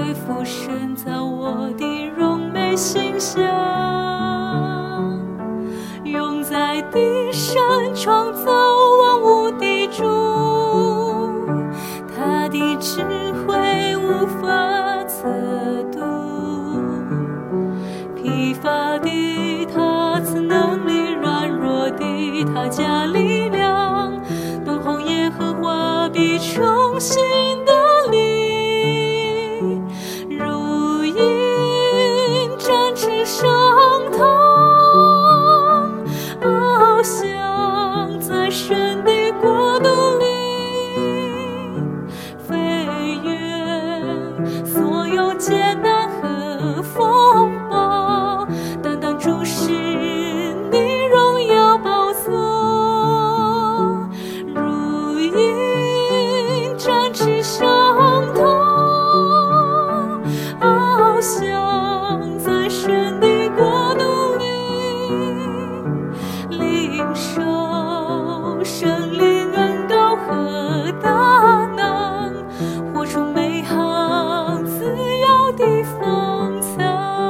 恢复深造我的荣美形象，永在地上创造万物的主，他的智慧无法测度，疲乏的他赐能力，软弱的他加力量，等候耶和华必重新的力，如鹰展翅上腾，翱翔在神的国度里，飞越所有艰难和风暴，担当主是你荣耀宝座，如鹰展翅上腾，翱翔在神的国度里，领受圣灵恩膏和大能，活出美好自由的风采。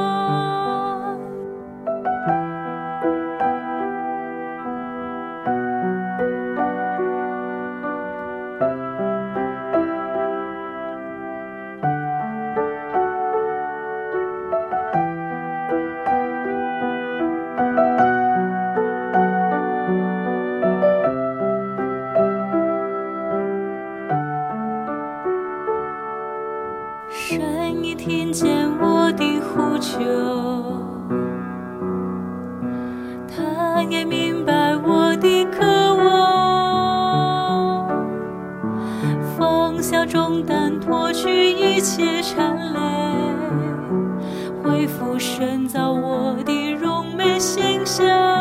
神已听见我的呼求，他也明白我的渴望，放下重担，脱去一切缠累，恢复深造我的荣美形象，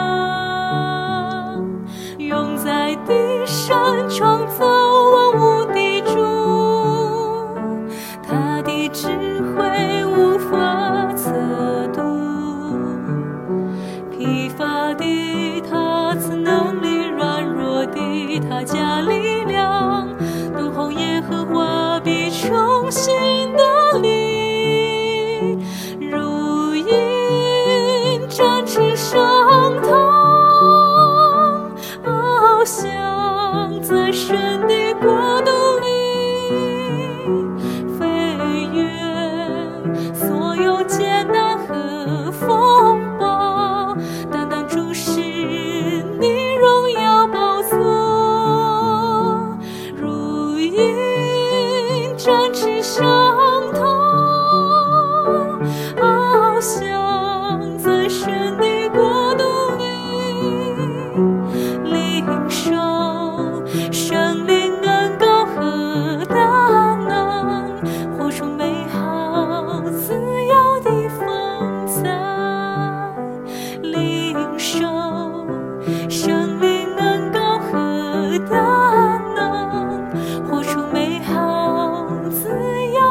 永在地上创造万物的主，他的智慧无法测度，疲乏的他赐能力，软弱的他加力量，等候耶和华必重新的力，如鹰展翅上腾，翱翔在神的国度里，飞越所有艰难和风暴，担当主是你荣耀宝座，如鹰展翅上腾，翱翔在神的国度里，领受圣灵恩膏和大能，活出美好自由的风采，领受圣灵恩膏和大能，活出美好自由